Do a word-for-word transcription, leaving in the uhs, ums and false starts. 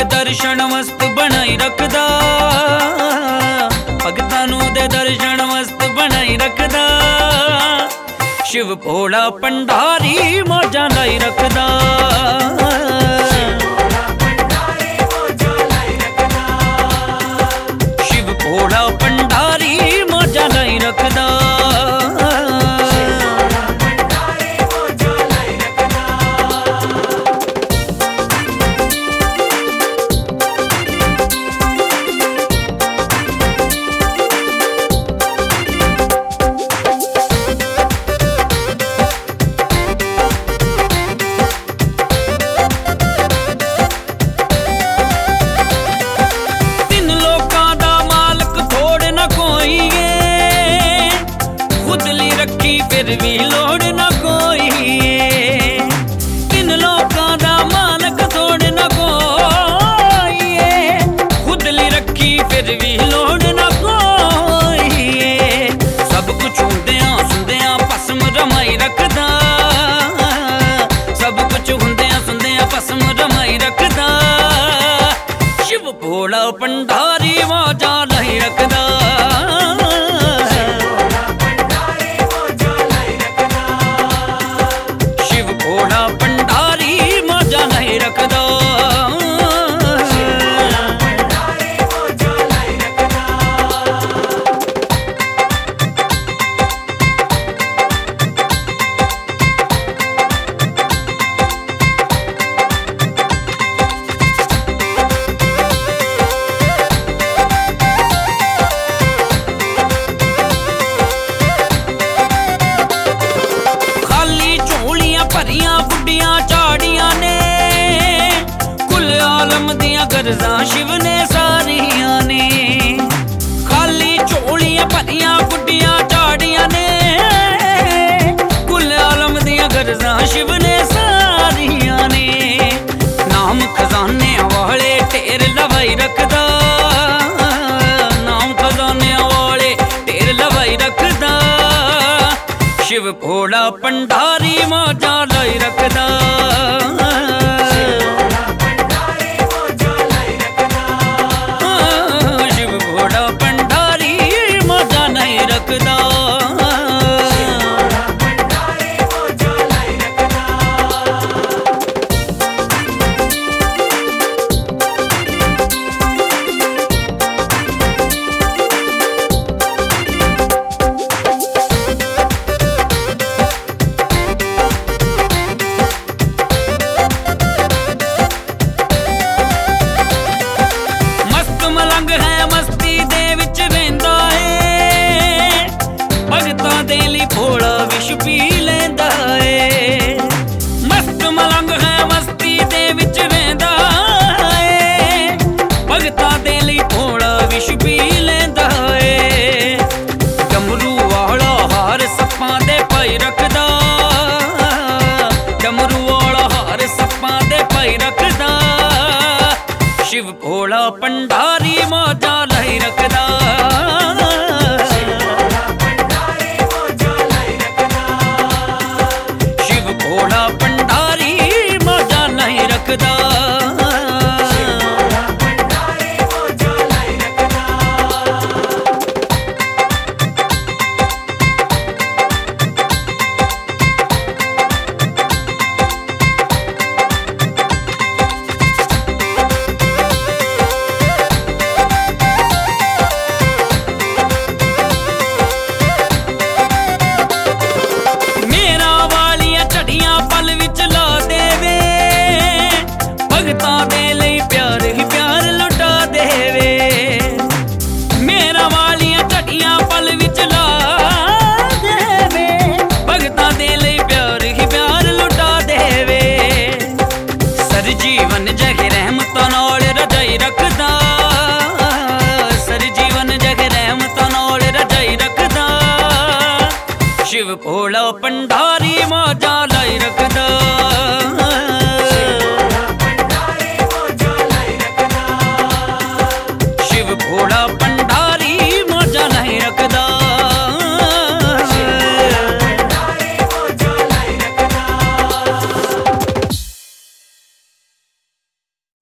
दर्शन मस्त बनाई रखदा, भगतां नूं दे दर्शन मस्त बनाई रखदा। शिव भोला भंडारी मौजां लाई रखदा। शिव भोला भंडारी मौजां लाई रखदा। फिर भी लोड़ ना कोई, इन लोकां दा मालक थोड़ ना कोई, खुद ली रखी फिर भी लोड़ ना कोई। सब कुछ हुंदियां सुनदियां भस्म रमाई रखदा, सब कुछ हुंदियां सुनदियां भस्म रमाई रखदा। शिव भोला भंडारी मौजां लाई रखदा। गरजा शिव ने सारियां ने, खाली झोलियां भरियां गुड्डियां झाड़ियां ने, कुल आलम दियां गरजा शिव ने सारियां ने। नाम खजाने वाले ढेर लवाई रखदा, नाम खजाने वाले ढेर लवाई रखदा। शिव भोला भंडारी मौजां लाई रखदा। भोला विश पी लेंदा ए, मस्त मलंग है मस्ती दे विच वेंदा ए, भगतां दे लई भोला विश पी लेंदा ए। डमरू वाला हार सप्पां दे पाई रखदा, डमरू वाला हार सप्पां दे पाई रखदा। शिव भोला भंडारी मौजां लाई रखदा। जीवन जग रहमतां नाल रजाई रखदा, सर जीवन जग रहमतां नाल रजाई रखदा। शिव भोला भंडारी मौजां